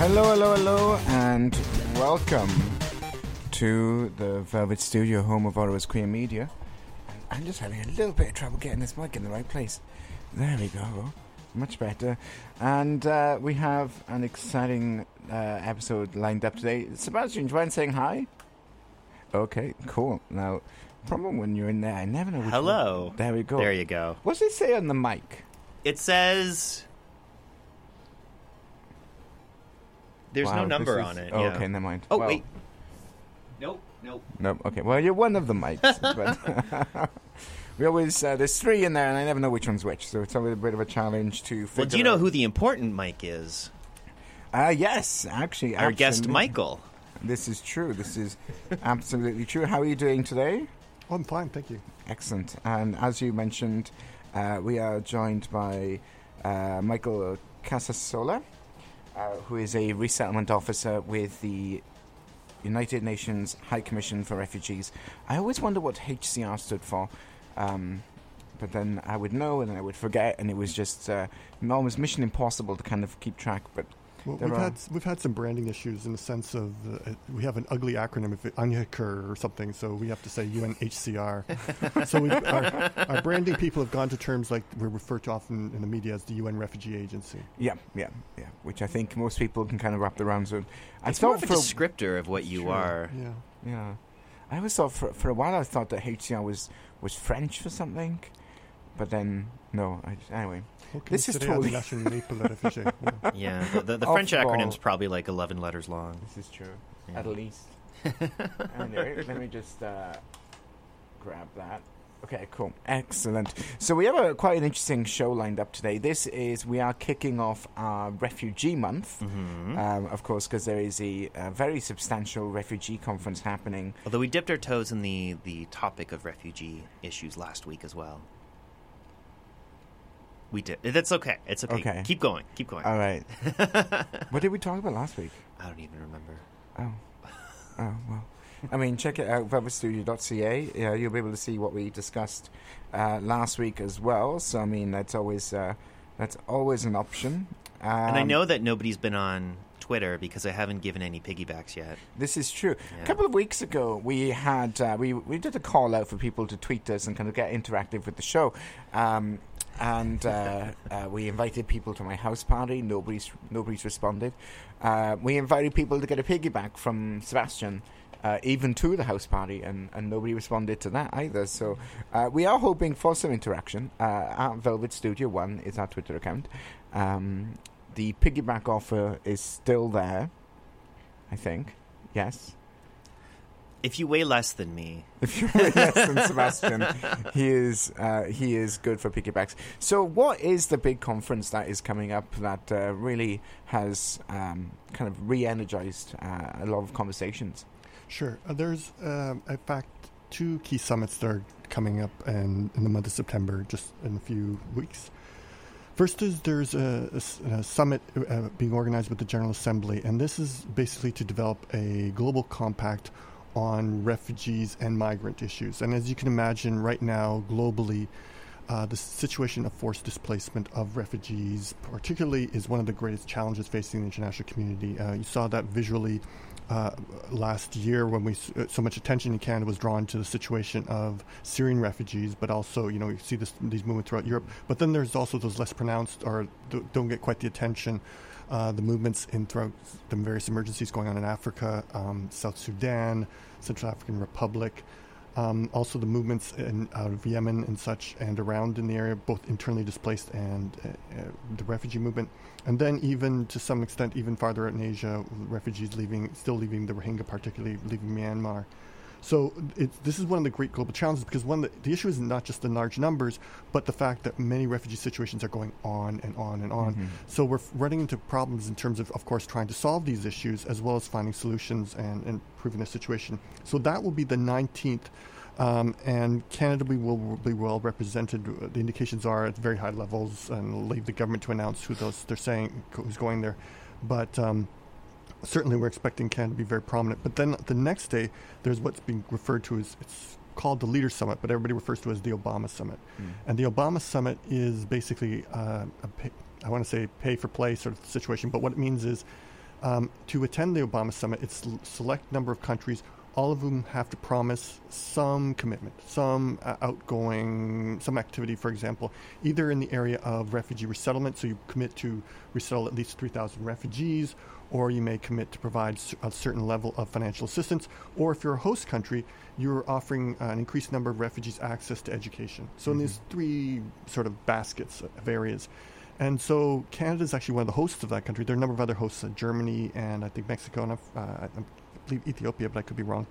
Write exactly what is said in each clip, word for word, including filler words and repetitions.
Hello, hello, hello, and welcome to the Velvet Studio, home of Ottawa's queer media. I'm just having a little bit of trouble getting this mic in the right place. There we go. Much better. And uh, we have an exciting uh, episode lined up today. Sebastian, do you mind saying hi? Okay, cool. Now, problem when you're in there, I never know which Hello. One. There we go. There you go. What's it say on the mic? It says... There's wow, no number is... on it. Oh, yeah. okay, never mind. Oh, well, wait. Nope, nope. Nope, okay. Well, you're one of the mics, but... We always, uh, there's three in there, and I never know which one's which, so it's always a bit of a challenge to figure Well, do you know out. who the important mic is? Uh, yes, actually. Our absolutely. guest, Michael. This is true. This is absolutely true. How are you doing today? Oh, I'm fine, thank you. Excellent. And as you mentioned, uh, we are joined by uh, Michael Casasola, uh, who is a resettlement officer with the United Nations High Commission for Refugees. I always wonder what H C R stood for. Um, but then I would know and I would forget, and it was just uh, almost mission impossible to kind of keep track. But well, there we've are... had we've had some branding issues in the sense of uh, we have an ugly acronym, if it, U N H C R or something, so we have to say U N H C R. So we've, our, our branding people have gone to terms like we're referred to often in the media as the U N Refugee Agency. Yeah, yeah, yeah. Which I think most people can kind of wrap their arms around. I It's thought more of a for descriptor of what you Sure, are. Yeah. Yeah, I always thought for for a while I thought that H C R was, was French for something, but then no. I, anyway, Okay, this is today totally à la Nationale pour la Réfugiée. Yeah. Yeah, the, the, the Off French ball. acronym's probably like eleven letters long. this is true. Yeah. At least. Anyway, let me just uh, grab that. Okay, cool, excellent. So we have a quite an interesting show lined up today. This is we are kicking off our Refugee Month, Mm-hmm. um, of course, because there is a, a very substantial refugee conference happening. Although we dipped our toes in the, the topic of refugee issues last week as well. We did. That's okay. It's okay. Okay. Keep going. Keep going. All right. What did we talk about last week? I don't even remember. Oh. Oh, well. I mean, check it out, velvet studio dot c a. Yeah, you'll be able to see what we discussed uh, last week as well. So, I mean, that's always uh, that's always an option. Um, And I know that nobody's been on Twitter because I haven't given any piggybacks yet. This is true. Yeah. A couple of weeks ago, we had uh, we we did a call out for people to tweet us and kind of get interactive with the show. Um, and uh, uh, we invited people to my house party. Nobody's nobody's responded. Uh, we invited people to get a piggyback from Sebastian, uh, even to the house party, and, and nobody responded to that either. So uh, we are hoping for some interaction. Uh, at Velvet Studio One is our Twitter account. Um, the piggyback offer is still there, I think. Yes. If you weigh less than me, If you're less than Sebastian, he is uh, he is good for piggybacks. So, what is the big conference that is coming up that uh, really has um, kind of re-energized uh, a lot of conversations? Sure. Uh, there's, um, in fact, two key summits that are coming up in, in the month of September, just in a few weeks. First is there's a, a, a summit uh, being organized with the General Assembly, and this is basically to develop a global compact on refugees and migrant issues. And as you can imagine, right now, globally, uh, the situation of forced displacement of refugees particularly is one of the greatest challenges facing the international community. Uh, you saw that visually uh, last year when we uh, so much attention in Canada was drawn to the situation of Syrian refugees, but also, you know, you see this, these movements throughout Europe. But then there's also those less pronounced or th- don't get quite the attention Uh, the movements in throughout the various emergencies going on in Africa, um, South Sudan, Central African Republic, um, also the movements in, out of Yemen and such and around in the area, both internally displaced and uh, uh, the refugee movement. And then even to some extent, even farther out in Asia, refugees leaving, still leaving the Rohingya, particularly leaving Myanmar. So it, this is one of the great global challenges because one, the, the issue is not just the large numbers, but the fact that many refugee situations are going on and on and on. Mm-hmm. So we're f- running into problems in terms of, of course, trying to solve these issues as well as finding solutions and, and improving the situation. So that will be the nineteenth, um, and Canada will, will be well represented. The indications are at very high levels, and I'll leave the government to announce who those they're saying who's going there. But um, certainly we're expecting Canada to be very prominent. But then the next day, there's what's being referred to as, it's called the Leader Summit, but everybody refers to it as the Obama Summit. Mm. And the Obama Summit is basically, uh, a pay, I want to say pay for play sort of situation, but what it means is Um, to attend the Obama Summit, it's a select number of countries. All of whom have to promise some commitment, some uh, outgoing, some activity, for example, either in the area of refugee resettlement, so you commit to resettle at least three thousand refugees, or you may commit to provide a certain level of financial assistance, or if you're a host country, you're offering uh, an increased number of refugees access to education. So mm-hmm. in these three sort of baskets of areas. And so Canada is actually one of the hosts of that country. There are a number of other hosts, uh, Germany and I think Mexico, and uh, I believe Ethiopia, but I could be wrong,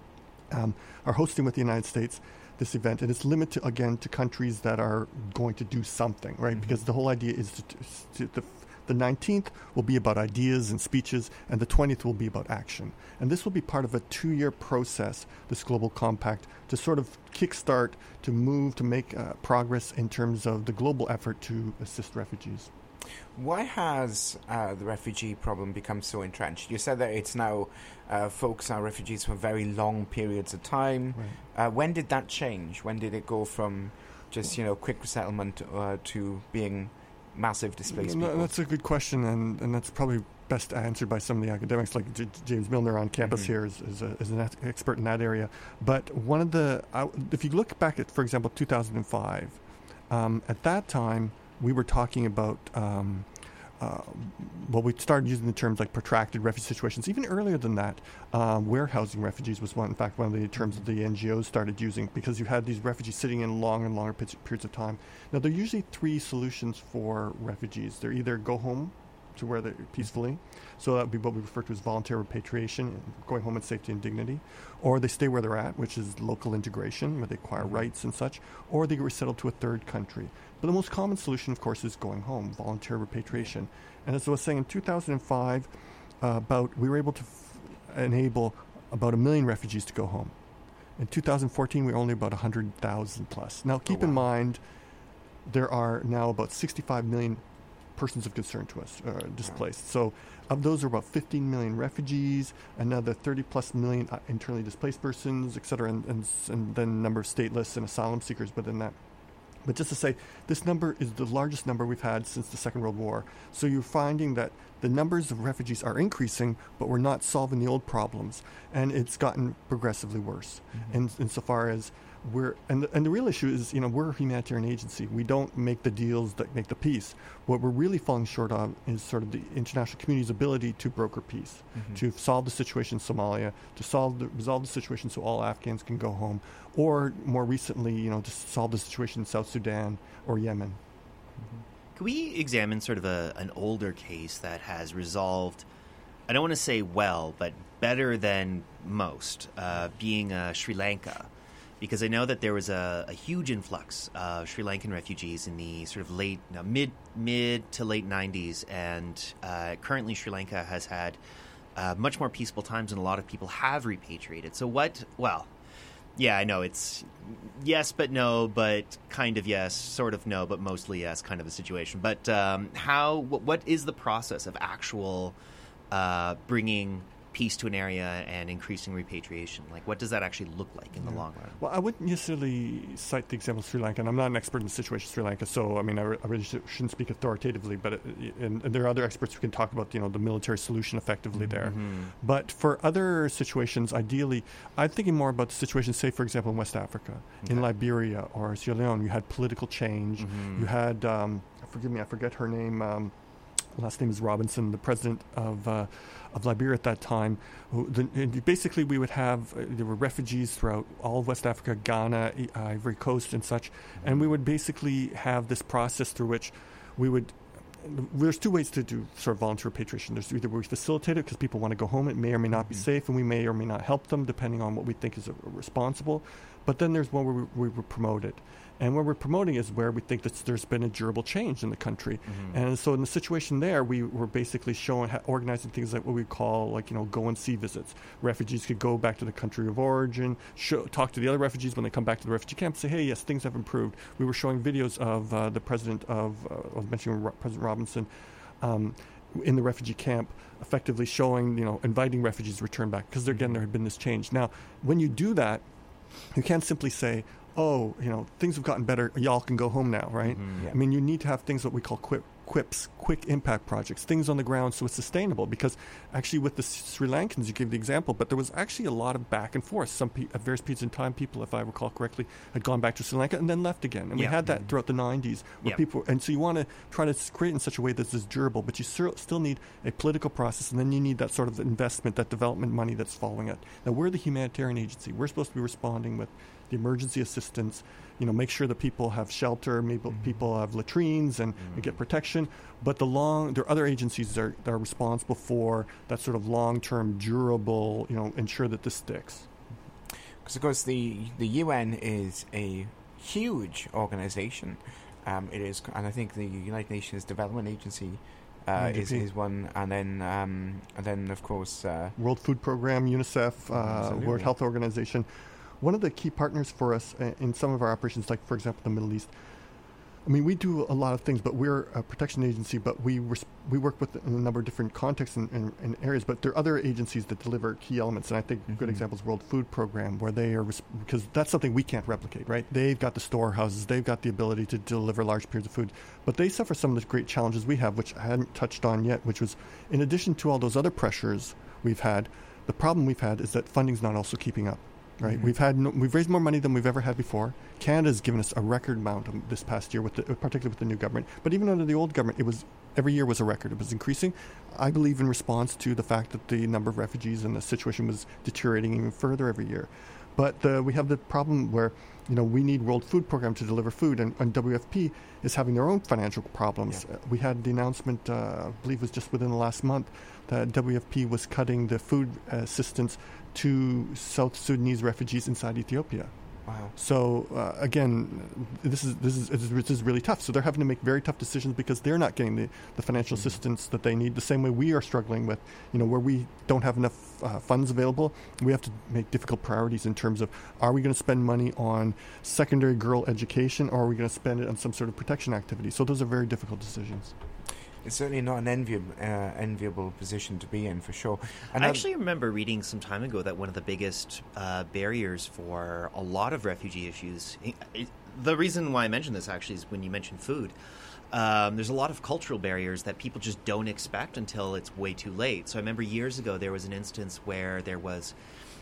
um, are hosting with the United States this event. And it's limited, again, to countries that are going to do something, right? Mm-hmm. Because the whole idea is to, to, to the, the nineteenth will be about ideas and speeches, and the twentieth will be about action. And this will be part of a two-year process, this Global Compact, to sort of kickstart, to move, to make uh, progress in terms of the global effort to assist refugees. Why has uh, the refugee problem become so entrenched? You said that it's now uh, folks are refugees for very long periods of time. Right. Uh, when did that change? When did it go from just, you know, quick resettlement uh, to being massive displaced no, people? That's a good question, and, and that's probably best answered by some of the academics, like J- James Milner on campus mm-hmm. here is, is, a, is an expert in that area. But one of the, uh, if you look back at, for example, two thousand five, um, at that time, we were talking about, um, uh, well, we started using the terms like protracted refugee situations. Even earlier than that, uh, warehousing refugees was one, in fact, one of the terms that the N G Os started using, because you had these refugees sitting in long and longer periods of time. Now, there are usually three solutions for refugees. They're either go home to where they're peacefully, so that would be what we refer to as voluntary repatriation, going home in safety and dignity, or they stay where they're at, which is local integration, where they acquire rights and such, or they get resettled to a third country. But the most common solution, of course, is going home, voluntary repatriation. And as I was saying, in two thousand five, uh, about we were able to f- enable about a million refugees to go home. In two thousand fourteen, we were only about one hundred thousand plus. Now, keep oh, wow. in mind, there are now about sixty-five million persons of concern to us uh, displaced. So of those are about fifteen million refugees, another thirty plus million uh, internally displaced persons, et cetera, and, and, and then a number of stateless and asylum seekers within that. But just to say, this number is the largest number we've had since the Second World War. So you're finding that the numbers of refugees are increasing, but we're not solving the old problems. And it's gotten progressively worse. Mm-hmm. In, insofar as we're, and the, and the real issue is, you know, we're a humanitarian agency. We don't make the deals that make the peace. What we're really falling short of is sort of the international community's ability to broker peace, mm-hmm. to solve the situation in Somalia, to solve the, resolve the situation so all Afghans can go home, or more recently, you know, to solve the situation in South Sudan or Yemen. Mm-hmm. Can we examine sort of a, an older case that has resolved, I don't want to say well, but better than most, uh, being uh, Sri Lanka? Because I know that there was a, a huge influx of Sri Lankan refugees in the sort of late, no, mid mid to late nineties, and uh, currently Sri Lanka has had uh, much more peaceful times, and a lot of people have repatriated. So what, well, yeah, I know it's yes but no, but kind of yes, sort of no, but mostly yes kind of a situation. But um, how, what, what is the process of actual uh, bringing peace to an area and increasing repatriation? Like, what does that actually look like in yeah. the long run? Well, I wouldn't necessarily cite the example of Sri Lanka, and I'm not an expert in the situation of Sri Lanka, so I mean, I, re- I really sh- shouldn't speak authoritatively. But it, and, and there are other experts who can talk about, you know, the military solution effectively there. Mm-hmm. But for other situations, ideally, I'm thinking more about the situation, say, for example, in West Africa, okay. in Liberia or Sierra Leone. You had political change. Mm-hmm. You had, um, forgive me, I forget her name. Um, last name is Robinson, the president of uh, of Liberia at that time. Who, the, basically, we would have, uh, there were refugees throughout all of West Africa, Ghana, uh, Ivory Coast and such, mm-hmm. and we would basically have this process through which we would, there's two ways to do sort of voluntary repatriation. There's either we facilitate it because people want to go home, it may or may not mm-hmm. be safe, and we may or may not help them depending on what we think is a, a responsible, but then there's one where we, we would promote it. And where we're promoting is where we think that there's been a durable change in the country. Mm-hmm. And so in the situation there, we were basically showing, ha- organizing things like what we call, like, you know, go and see visits. Refugees could go back to the country of origin, show, talk to the other refugees when they come back to the refugee camp, say, hey, yes, things have improved. We were showing videos of uh, the president of, uh, I was mentioning Ro- President Robinson, um, in the refugee camp, effectively showing, you know, inviting refugees to return back, because, again, there had been this change. Now, when you do that, you can't simply say, oh, you know, things have gotten better, y'all can go home now, right? Mm-hmm. Yeah. I mean, you need to have things that we call quick, quips, quick impact projects, things on the ground so it's sustainable. Because actually with the Sri Lankans, you gave the example, but there was actually a lot of back and forth. Some pe- at various periods in time, people, if I recall correctly, had gone back to Sri Lanka and then left again. And yeah. we had that throughout the nineties where yeah. people, and so you want to try to create in such a way that is durable, but you sur- still need a political process, and then you need that sort of investment, that development money that's following it. Now, we're the humanitarian agency. We're supposed to be responding with the emergency assistance, you know, make sure that people have shelter, maybe mm-hmm. people have latrines and, mm-hmm. and get protection. But the long, there are other agencies that are, that are responsible for that sort of long-term, durable, you know, ensure that this sticks. Because, of course, the the U N is a huge organization. Um, it is, and I think the United Nations Development Agency uh, is, is one, and then um, and then of course uh, World Food Program, UNICEF, uh, World Health Organization. One of the key partners for us uh, in some of our operations, like, for example, the Middle East, I mean, we do a lot of things, but we're a protection agency, but we res- we work with in a number of different contexts and, and, and areas, but there are other agencies that deliver key elements, and I think mm-hmm. a good example is World Food Program, where they are, res- because that's something we can't replicate, right? They've got the storehouses, they've got the ability to deliver large periods of food, but they suffer some of the great challenges we have, which I hadn't touched on yet, which was, in addition to all those other pressures we've had, the problem we've had is that funding's not also keeping up. Right, mm-hmm. we've had no, we've raised more money than we've ever had before. Canada's given us a record amount of this past year, with the, particularly with the new government. But even under the old government, it was every year was a record. It was increasing. I believe in response to the fact that the number of refugees and the situation was deteriorating even further every year. But uh, we have the problem where, you know, we need World Food Program to deliver food, and, and W F P is having their own financial problems. Yeah. Uh, we had the announcement, uh, I believe it was just within the last month, that W F P was cutting the food assistance to South Sudanese refugees inside Ethiopia. Wow. So uh, again, this is this is this is really tough. So they're having to make very tough decisions because they're not getting the, the financial mm-hmm. assistance that they need. The same way we are struggling with, you know, where we don't have enough uh, funds available, we have to make difficult priorities in terms of, are we going to spend money on secondary girl education, or are we going to spend it on some sort of protection activity? So those are very difficult decisions. It's certainly not an enviable, uh, enviable position to be in, for sure. And I actually remember reading some time ago that one of the biggest uh, barriers for a lot of refugee issues, it, it, the reason why I mentioned this actually is when you mentioned food. Um, there's a lot of cultural barriers that people just don't expect until it's way too late. So I remember years ago there was an instance where there was,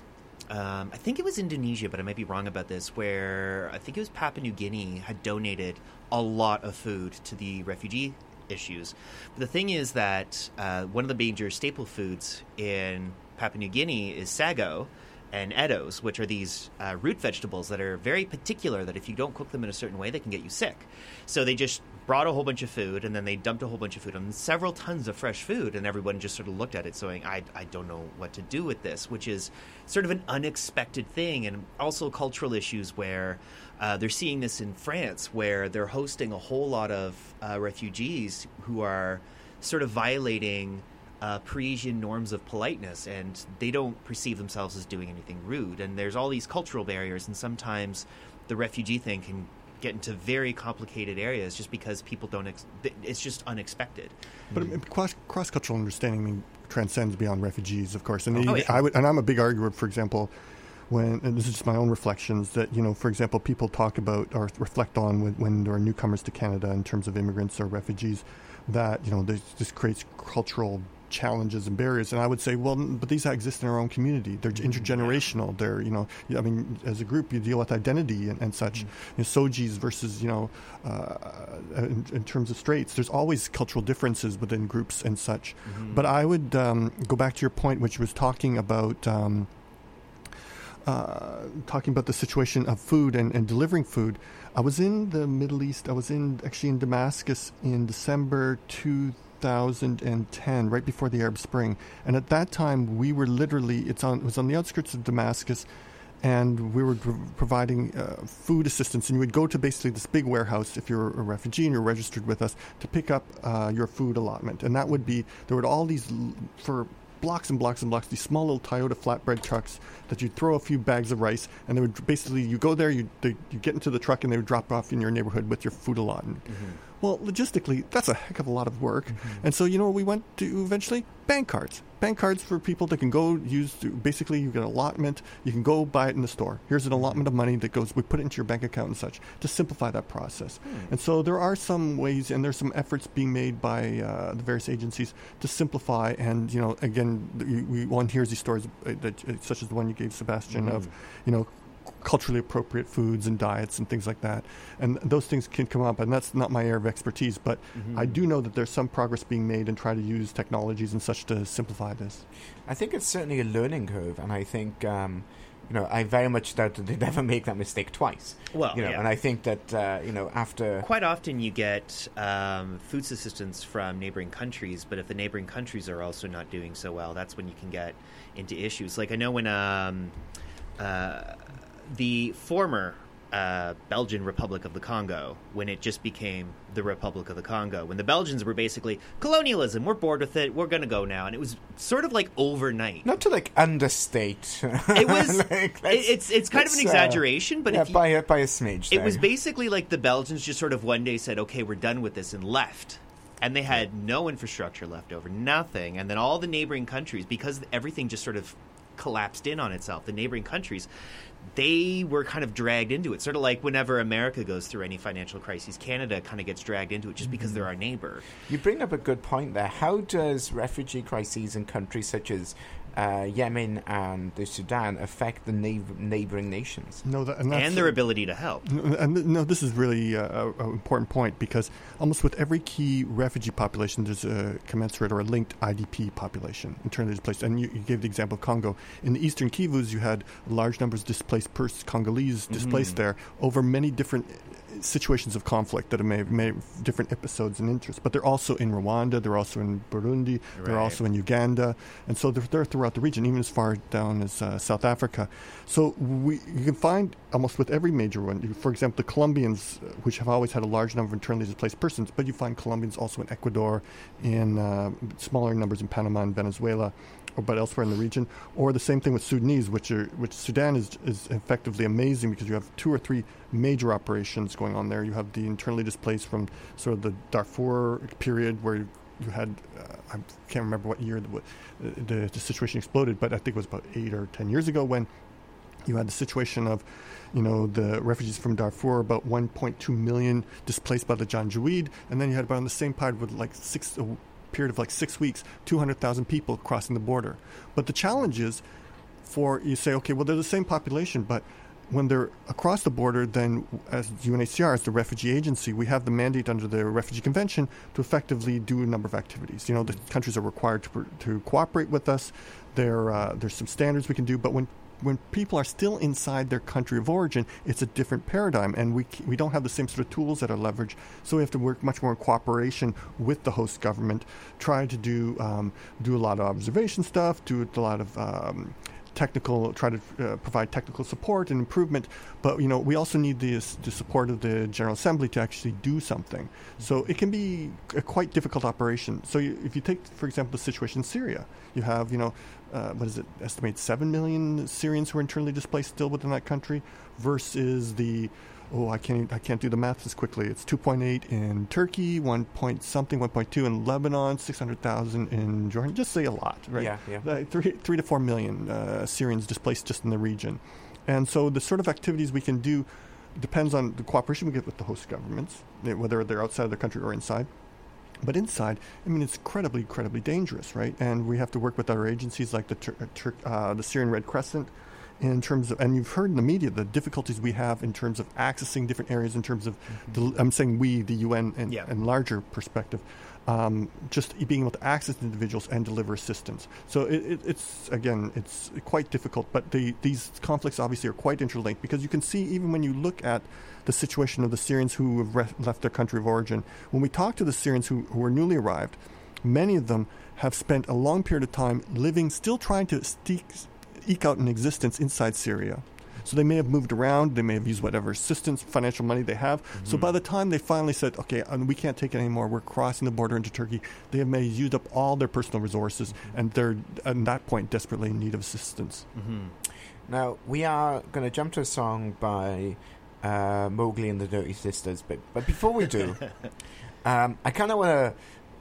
um, I think it was Indonesia, but I might be wrong about this, where I think it was Papua New Guinea had donated a lot of food to the refugee issues. But the thing is that uh, one of the major staple foods in Papua New Guinea is sago and eddos, which are these uh, root vegetables that are very particular, that if you don't cook them in a certain way, they can get you sick. So they just brought a whole bunch of food, and then they dumped a whole bunch of food on several tons of fresh food, and everyone just sort of looked at it saying, I, I don't know what to do with this, which is sort of an unexpected thing. And also cultural issues where uh, they're seeing this in France, where they're hosting a whole lot of uh, refugees who are sort of violating Uh, Parisian norms of politeness, and they don't perceive themselves as doing anything rude. And there's all these cultural barriers, and sometimes the refugee thing can get into very complicated areas just because people don't ex- it's just unexpected. But mm-hmm. cross cross-cultural understanding, I mean, transcends beyond refugees, of course. And oh, even, yeah. I would, and I'm a big arguer, for example, when, and this is just my own reflections, that, you know, for example, people talk about or reflect on when, when there are newcomers to Canada in terms of immigrants or refugees, that, you know, this, this creates cultural challenges and barriers. And I would say, well, but these exist in our own community. They're intergenerational. They're, you know, I mean, as a group, you deal with identity and, and such. Mm-hmm. You know, Sojis versus, you know, uh, in, in terms of straights, there's always cultural differences within groups and such. Mm-hmm. But I would um, go back to your point, which was talking about um, uh, talking about the situation of food and, and delivering food. I was in the Middle East. I was in actually in Damascus in December two thousand ten, right before the Arab Spring, and at that time we were literally it's on it was on the outskirts of Damascus, and we were pro- providing uh, food assistance. And you would go to basically this big warehouse if you're a refugee and you're registered with us to pick up uh, your food allotment, and that would be there would all these for blocks and blocks and blocks these small little Toyota flatbread trucks that you'd throw a few bags of rice, and they would basically you go there, you they, you get into the truck, and they would drop off in your neighborhood with your food allotment. Mm-hmm. Well, logistically, that's a heck of a lot of work. Mm-hmm. And so, you know, we went to eventually bank cards. Bank cards for people that can go use, to, basically, you get an allotment. You can go buy it in the store. Here's an allotment of money that goes, we put it into your bank account and such to simplify that process. Hmm. And so there are some ways, and there's some efforts being made by uh, the various agencies to simplify. And, you know, again, we, we, one hears these stories, uh, that, uh, such as the one you gave, Sebastian, mm-hmm. of, you know, culturally appropriate foods and diets and things like that. And those things can come up, and that's not my area of expertise, but mm-hmm. I do know that there's some progress being made and try to use technologies and such to simplify this. I think it's certainly a learning curve, and I think, um, you know, I very much doubt that they'd ever make that mistake twice. Well, you know, yeah. and I think that, uh, you know, after... Quite often you get um, food assistance from neighboring countries, but if the neighboring countries are also not doing so well, that's when you can get into issues. Like, I know when... Um, uh, The former uh, Belgian Republic of the Congo, when it just became the Republic of the Congo, when the Belgians were basically, colonialism, we're bored with it, we're going to go now. And it was sort of like overnight. Not to, like, understate. It was, like, it, it's it's kind of an exaggeration, uh, but yeah, if you, by, a, by a smidge. It there. was basically like the Belgians just sort of one day said, okay, we're done with this, and left. And they had no infrastructure left over, nothing. And then all the neighboring countries, because everything just sort of collapsed in on itself, the neighboring countries, they were kind of dragged into it. Sort of like whenever America goes through any financial crises, Canada kind of gets dragged into it just because they're our neighbor. You bring up a good point there. How does refugee crises in countries such as uh, Yemen and the Sudan affect the neighbor- neighboring nations? No, that, and, and their ability to help. And no, this is really an important point, because almost with every key refugee population, there's a commensurate or a linked I D P population, internally displaced. And you, you gave the example of Congo. In the eastern Kivus, you had large numbers of displaced pers- Congolese displaced mm-hmm. there over many different situations of conflict that may have made different episodes and interests. But they're also in Rwanda, they're also in Burundi, right. they're also in Uganda. And so they're, they're throughout the region, even as far down as uh, South Africa. So we you can find almost with every major one. For example, the Colombians, which have always had a large number of internally displaced persons, but you find Colombians also in Ecuador, in uh, smaller numbers in Panama and Venezuela, or but elsewhere in the region. Or the same thing with Sudanese, which are which Sudan is is effectively amazing, because you have two or three major operations going on there. You have the internally displaced from sort of the Darfur period, where you had, uh, I can't remember what year the, the, the situation exploded, but I think it was about eight or ten years ago, when you had the situation of, you know, the refugees from Darfur, about one point two million displaced by the Janjaweed, and then you had about on the same period with like six, a period of like six weeks, two hundred thousand people crossing the border. But the challenge is, for you say, okay, well, they're the same population, but when they're across the border, then as U N H C R, as the refugee agency, we have the mandate under the Refugee Convention to effectively do a number of activities. You know, the countries are required to to cooperate with us. There, uh, there's some standards we can do, but when when people are still inside their country of origin, it's a different paradigm, and we we don't have the same sort of tools at our leverage. So we have to work much more in cooperation with the host government, try to do um, do a lot of observation stuff, do a lot of um, technical, try to uh, provide technical support and improvement, but you know we also need the, the support of the General Assembly to actually do something. So it can be a quite difficult operation. So you, if you take, for example, the situation in Syria, you have, you know, uh, what is it, estimate seven million Syrians who are internally displaced still within that country, versus the oh, I can't I can't do the math as quickly. It's two point eight in Turkey, one point something, one point two in Lebanon, six hundred thousand in Jordan. Just say a lot, right? Yeah, yeah. Like three, three to four million uh, Syrians displaced just in the region. And so the sort of activities we can do depends on the cooperation we get with the host governments, whether they're outside of the country or inside. But inside, I mean, it's incredibly, incredibly dangerous, right? And we have to work with other agencies like the Tur- Tur- uh, the Syrian Red Crescent, in terms of, and you've heard in the media the difficulties we have in terms of accessing different areas, in terms of, mm-hmm. the, I'm saying we, the U N, and, yeah. and larger perspective, um, just being able to access individuals and deliver assistance. So it, it, it's, again, it's quite difficult, but the, these conflicts obviously are quite interlinked, because you can see, even when you look at the situation of the Syrians who have re- left their country of origin, when we talk to the Syrians who, who are newly arrived, many of them have spent a long period of time living, still trying to steek, eke out an existence inside Syria. So they may have moved around, they may have used whatever assistance, financial money they have. Mm-hmm. So by the time they finally said, okay, we can't take it anymore, we're crossing the border into Turkey, they have may have used up all their personal resources, mm-hmm. and they're, at that point, desperately in need of assistance. Mm-hmm. Now, we are going to jump to a song by uh, Mowgli and the Dirty Sisters, but, but before we do, Um, I kind of want to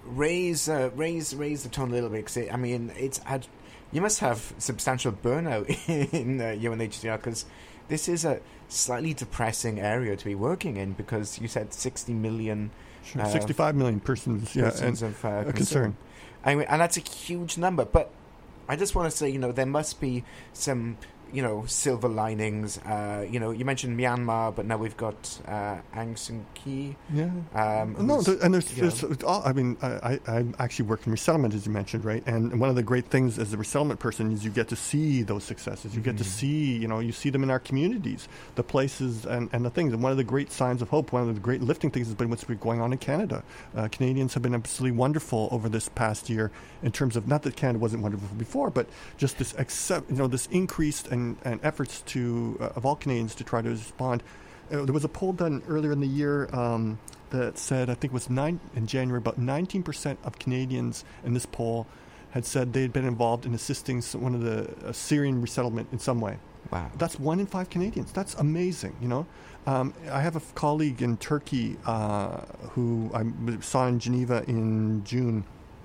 raise uh, raise raise the tone a little bit because I mean it's I'd, you must have substantial burnout in uh, U N H C R because this is a slightly depressing area to be working in because you said sixty million, Sure. uh, sixty-five million persons, yeah, persons and of uh, a concern. concern. I mean, and that's a huge number. But I just want to say, you know, there must be some, you know, silver linings. Uh, you know, you mentioned Myanmar, but now we've got uh, Aung San Suu Kyi. Yeah. Um, No, who's, there, and there's, you know, there's all, I mean, I, I, I actually work in resettlement, as you mentioned, right? And one of the great things as a resettlement person is you get to see those successes. You get to see, you know, you see them in our communities, the places and, and the things. And one of the great signs of hope, one of the great lifting things has been what's been going on in Canada. Uh, Canadians have been absolutely wonderful over this past year in terms of, not that Canada wasn't wonderful before, but just this accept, you know, this increased and, and efforts to uh, of all Canadians to try to respond. Uh, there was a poll done earlier in the year um, that said, I think it was nine in January, about nineteen percent of Canadians in this poll had said they had been involved in assisting some, one of the uh, Syrian resettlement in some way. Wow. That's one in five Canadians. That's amazing, you know. Um, I have a f- colleague in Turkey uh, who I m- saw in Geneva in June,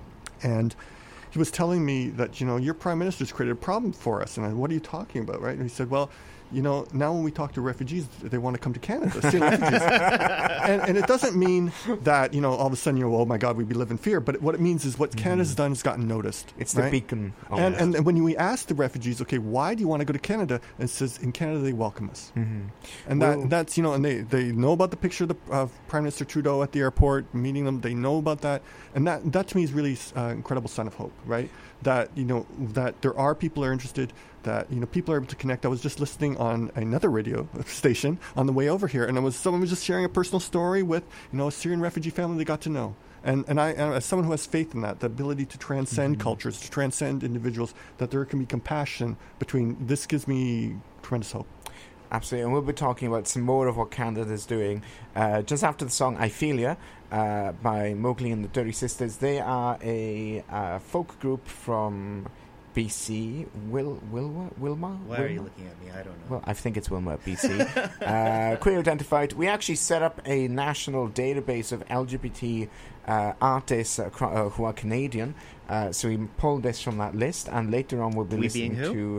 and he was telling me that, you know, your prime minister's created a problem for us. And I, what are you talking about, right? And he said, well, you know, now when we talk to refugees, they want to come to Canada, Syrian refugees. And, and it doesn't mean that, you know, all of a sudden, you know, oh my God, we live in fear. But what it means is what mm. Canada's done has gotten noticed. It's right? the beacon. And, and, and when we ask the refugees, okay, why do you want to go to Canada? And it says, in Canada, they welcome us. Mm-hmm. And well, that that's, you know, and they, they know about the picture of, the, of Prime Minister Trudeau at the airport, meeting them. They know about that. And that, that to me is really an uh, incredible sign of hope, right? That, you know, that there are people who are interested, that, you know, people are able to connect. I was just listening on another radio station on the way over here, and it was someone was just sharing a personal story with, you know, a Syrian refugee family they got to know. And and I, and as someone who has faith in that, the ability to transcend mm-hmm. cultures, to transcend individuals, that there can be compassion between, this gives me tremendous hope. Absolutely, and we'll be talking about some more of what Canada's doing uh, just after the song I Feel Ya uh, by Mowgli and the Dirty Sisters. They are a uh, folk group from B C. Will, Wilma? Wilma? Why Wilma? are you looking at me? I don't know. Well, I think it's Wilma, B C. uh, queer identified. We actually set up a national database of L G B T uh, artists uh, cr- uh, who are Canadian. Uh, so we pulled this from that list, and later on we'll be We listening being who? to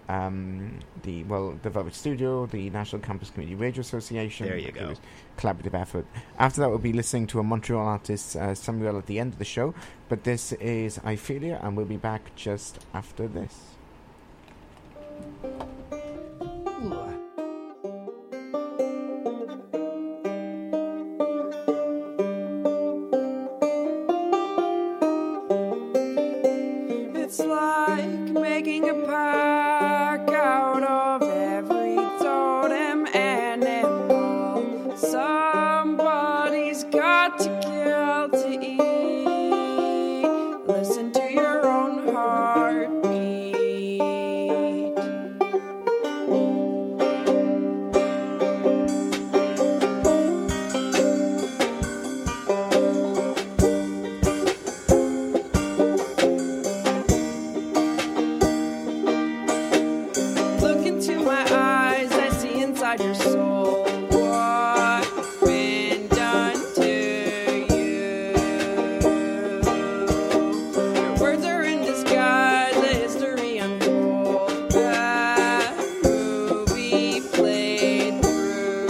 um, the well, the Velvet Studio, the National Campus Community Radio Association. There you go. Collaborative effort. After that, we'll be listening to a Montreal artist, uh, Samuel, at the end of the show. But this is I Feel Ya, and we'll be back just after this. It's like making a pack out of every totem animal. Somebody's got to kill to eat. Listen to your own heartbeat. Look into my eyes, I see inside your soul what's been done to you. Your words are in disguise, a history untold, that movie played through.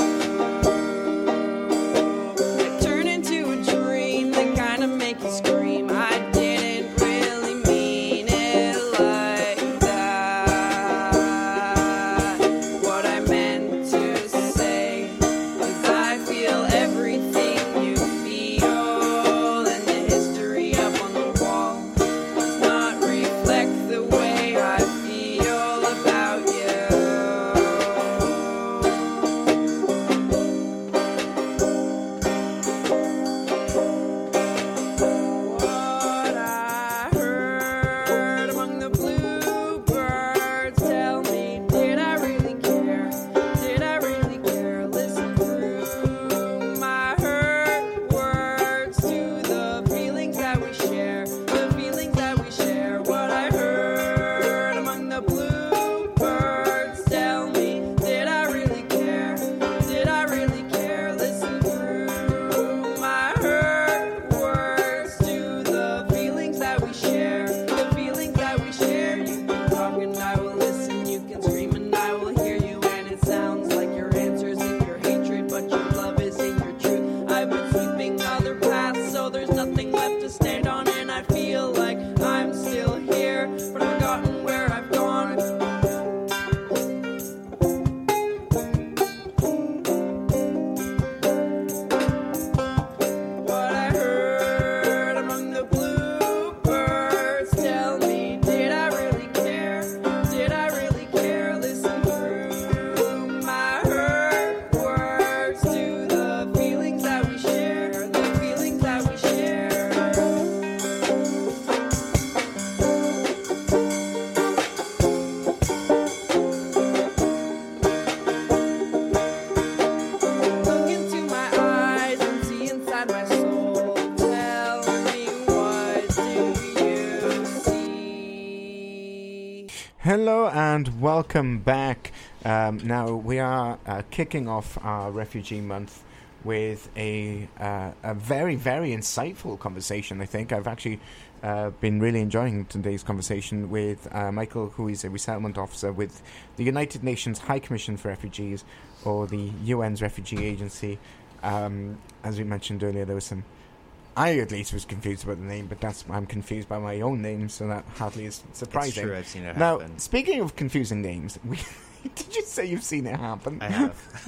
I turn into a dream, the kind of make you scream. I didn't really mean it like that. What I meant to say is I feel everything you feel, and the history up on the wall does not reflect the way I feel about you. Hello and welcome back. Um, now we are uh, kicking off our Refugee Month with a uh, a very, very insightful conversation, I think. I've actually uh, been really enjoying today's conversation with uh, Michael, who is a resettlement officer with the United Nations High Commission for Refugees, or the U N's Refugee Agency. Um, as we mentioned earlier, there was some... I at least was confused about the name, but that's I'm confused by my own name, so that hardly is surprising. It's true, I've seen it now, happen. speaking of confusing names, we, did you say you've seen it happen? I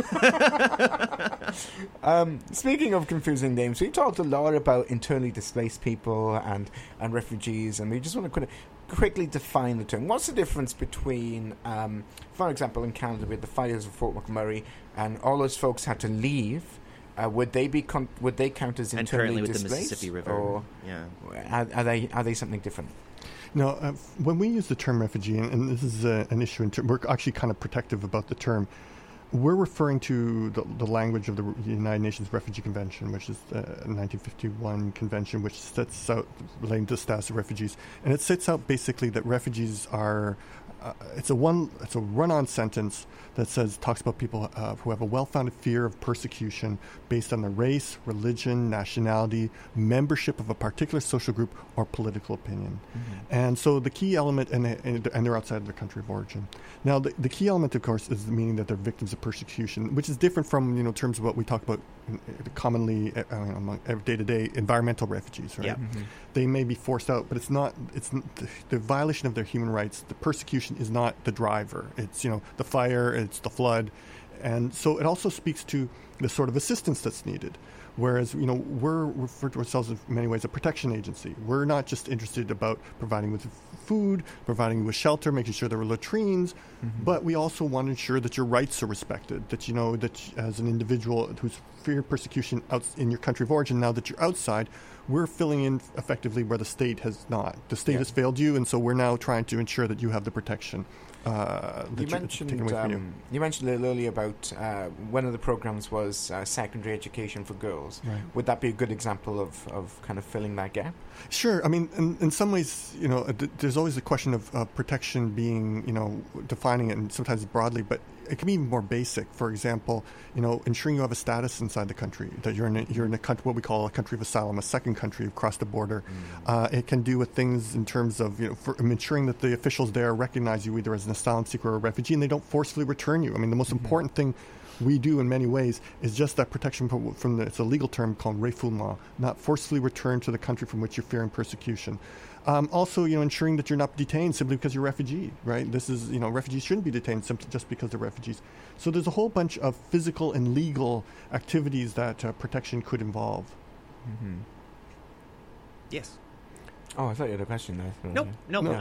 have. um, speaking of confusing names, we talked a lot about internally displaced people and, and refugees, and we just want to kind of quickly define the term. What's the difference between, um, for example, in Canada with the fires of Fort McMurray, and all those folks had to leave? Uh, would they be con- would they count as And internally currently with displaced, the Mississippi River. or Yeah. are, are they are they something different? No, uh, when we use the term refugee, and, and this is uh, an issue, in ter- we're actually kind of protective about the term. We're referring to the, the language of the United Nations Refugee Convention, which is uh, a nineteen fifty-one convention, which sets out relating to the status of refugees, and it sets out basically that refugees are. Uh, it's a one. It's a run-on sentence that says talks about people uh, who have a well-founded fear of persecution based on their race, religion, nationality, membership of a particular social group, or political opinion. Mm-hmm. And so the key element, and, and and they're outside their country of origin. Now, the, the key element, of course, is the meaning that they're victims of persecution, which is different from you know terms of what we talk about commonly uh, among day-to-day environmental refugees. Right? Yeah. Mm-hmm. They may be forced out, but it's not. It's the, the violation of their human rights. The persecution is not the driver. It's you know the fire, it's the flood, and so it also speaks to the sort of assistance that's needed. Whereas you know we're refer to ourselves in many ways a protection agency. We're not just interested about providing with food, providing with shelter, making sure there are latrines, mm-hmm. but we also want to ensure that your rights are respected. That you know that as an individual who's fearing persecution out in your country of origin, now that you're outside, we're filling in effectively where the state has not. The state yeah. has failed you, and so we're now trying to ensure that you have the protection. Uh, you mentioned um, you. you mentioned a little earlier about uh, one of the programs was uh, secondary education for girls. Right. Would that be a good example of, of kind of filling that gap? Sure. I mean, in, in some ways, you know, th- there's always a question of uh, protection being, you know, defining it, and sometimes broadly, but it can be even more basic. For example, you know, ensuring you have a status inside the country, that you're in a, you're in a country, what we call a country of asylum, a second country across the border. Mm. Uh, it can do with things in terms of, you know, for ensuring that the officials there recognize you either as an asylum seeker or a refugee, and they don't forcefully return you. I mean, the most mm-hmm. important thing we do in many ways is just that protection from, from the, it's a legal term called refoulement, not forcefully return to the country from which you're fearing persecution. Um, also, you know, ensuring that you're not detained simply because you're a refugee, right? This is, you know, refugees shouldn't be detained simply just because they're refugees. So there's a whole bunch of physical and legal activities that uh, protection could involve. Mm-hmm. Yes. Oh, I thought you had a question there. Nope, nope. No.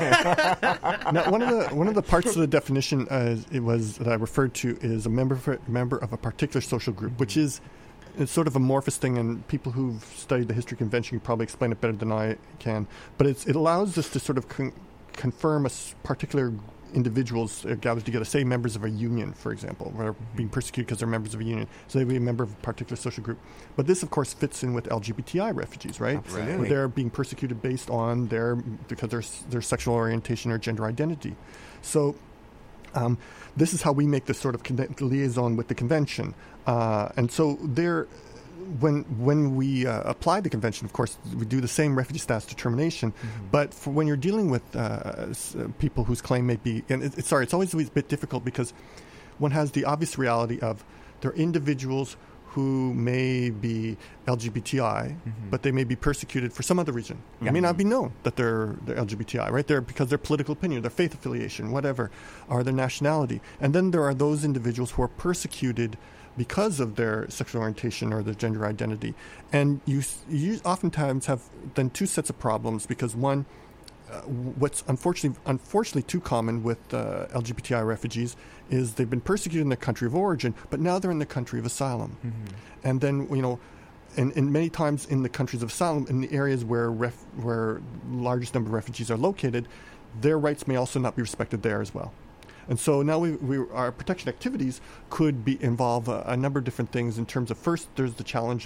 Now, one of the one of the parts of the definition uh, it was that I referred to is a member for, member of a particular social group, mm-hmm. which is it's sort of amorphous thing, and people who've studied the history convention can probably explain it better than I can. But it's, it allows us to sort of con- confirm a s- particular individuals uh, gathered together, say members of a union, for example, who are being persecuted because they're members of a union. So they'd be a member of a particular social group. But this, of course, fits in with L G B T I refugees, right? Absolutely. Where they're being persecuted based on their because their their sexual orientation or gender identity. So um, this is how we make this sort of con- liaison with the convention. Uh, and so there. When when we uh, apply the convention, of course, we do the same refugee status determination. Mm-hmm. But for when you're dealing with uh, s- uh, people whose claim may be, and it, it, sorry, it's always a bit difficult because one has the obvious reality of there are individuals who may be L G B T I, mm-hmm. but they may be persecuted for some other reason. Yeah. It may not be known that they're, they're L G B T I, right? They're because their political opinion, their faith affiliation, whatever, or their nationality. And then there are those individuals who are persecuted because of their sexual orientation or their gender identity. And you, you oftentimes have then two sets of problems because one, uh, what's unfortunately unfortunately too common with uh, L G B T I refugees is they've been persecuted in their country of origin, but now they're in the country of asylum. Mm-hmm. And then, you know, and, and many times in the countries of asylum, in the areas where ref, where largest number of refugees are located, their rights may also not be respected there as well. And so now we, we, our protection activities could be involve a, a number of different things in terms of, first, there's the challenge of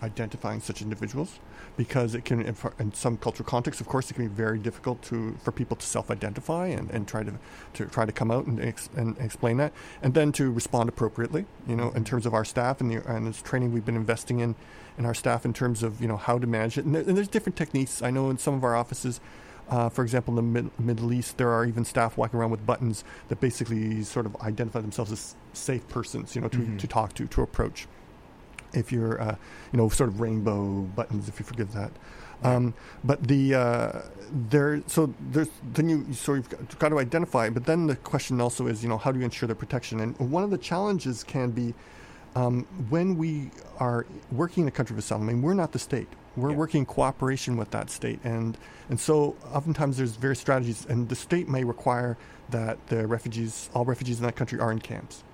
identifying such individuals, because it can, in some cultural contexts, of course, it can be very difficult to for people to self-identify and, and try to to try to come out and, ex, and explain that, and then to respond appropriately. You know, in terms of our staff and the and this training we've been investing in in our staff in terms of you know how to manage it, and, there, and there's different techniques. I know in some of our offices. Uh, for example, in the Mid- Middle East, there are even staff walking around with buttons that basically sort of identify themselves as safe persons, you know, to, Mm-hmm. to talk to, to approach. If you're, uh, you know, sort of rainbow buttons, if you forgive that. Um, but the uh, there, so there's then you sort of got, got to identify. But then the question also is, you know, how do you ensure their protection? And one of the challenges can be um, when we are working in a country of asylum. I mean, we're not the state. We're Yeah. working in cooperation with that state, and and so oftentimes there's various strategies, and the state may require that the refugees, all refugees in that country, are in camps,